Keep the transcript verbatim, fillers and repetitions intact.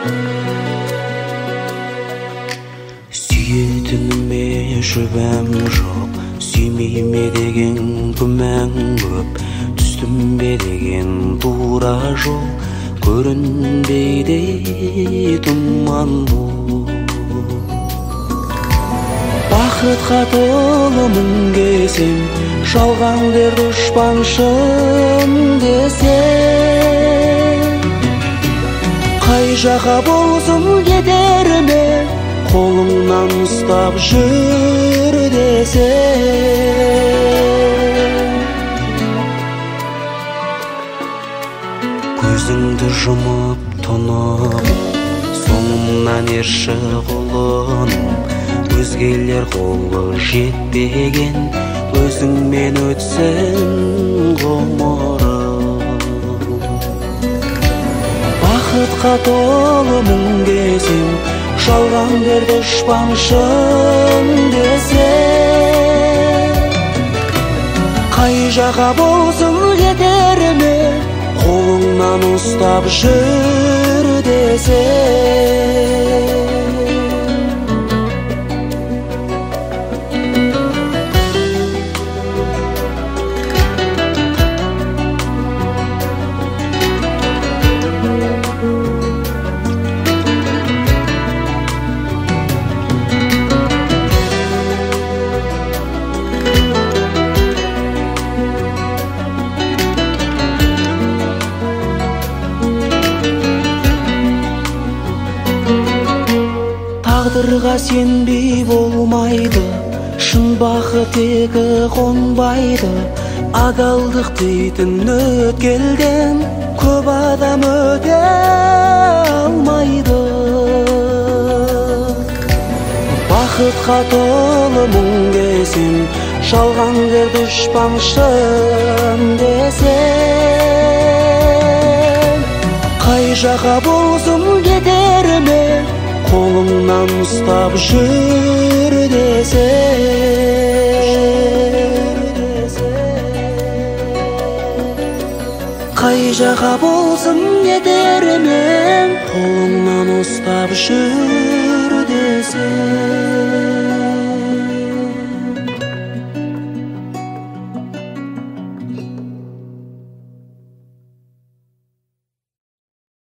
Сүйетініме шүбәм жоқ, сүймейме деген күмән көп, түстім бе деген тура жол, көрінбейді тұман бұл. Бақытқа толы мың кесем, жалған дер дұшпаншым десем, қай жаққа болсын кетеріме, қолыңнан ұстап жүр десем. Көзіңді жұмып тұнып, соңымнан ерші құлыным, өзгелер қолы жетпеген, өзіңмен өтсін ғұмырым. Бақытқа толы мың кесем, жалған дер дұшпаншым десем, қай жаққа болсын кетеріме, қолыңнан ұстап жүр десем. Тағдырға сенбей болмайды, шын бақыт екі қонбайды. Адалдық дейтін өткелден көп адам өте алмайды. Бақытқа толы мың кесем, жалған дер дұшпаншым десем, қай жаққа болсын кетеріме, қолыңнан ұстап жүр десем. Қай жаққа болсын кетеріме, қолыңнан ұстап жүр десем.